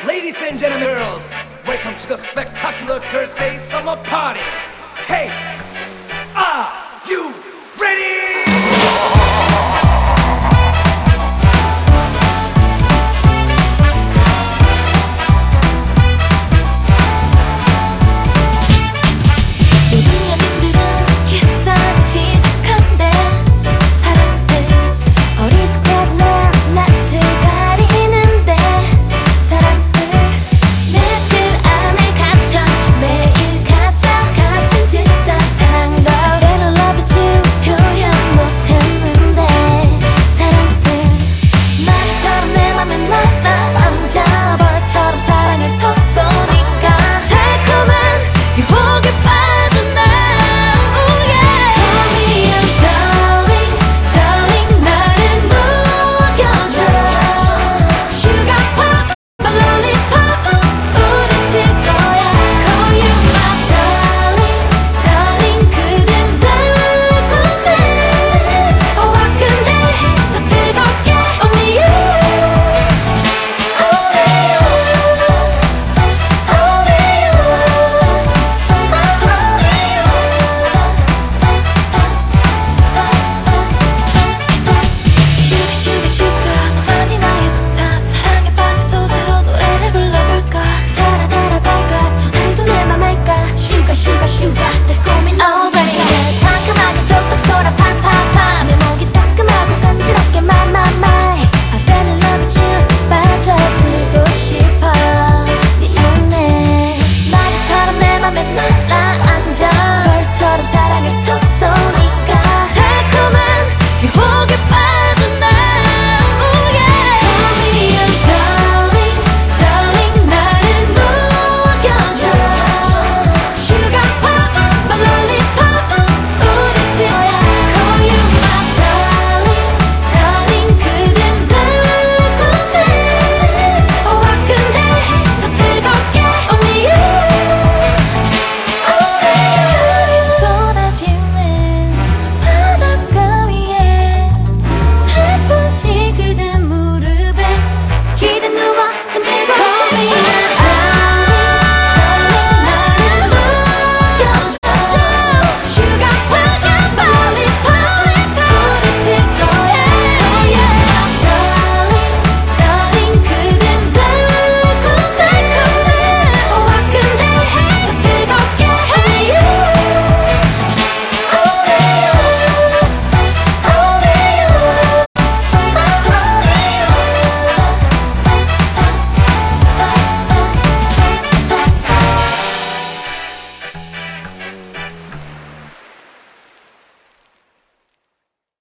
Ladies and gentlemen, girls, welcome to the spectacular Girls' Day Summer Party. Hey, are you ready? 요즘 연인들은 기싸움이 시작한대. 사람들 어리숙해도 난 낯을 가리는데, 사람들 매트 안에 갇혀 매일 가짜 같은 진짜 사랑도 때론 love you 표현 못했는데, 사람들 나비처럼 내 맘에 날아앉아 벌처럼 사랑을 톡 쏘니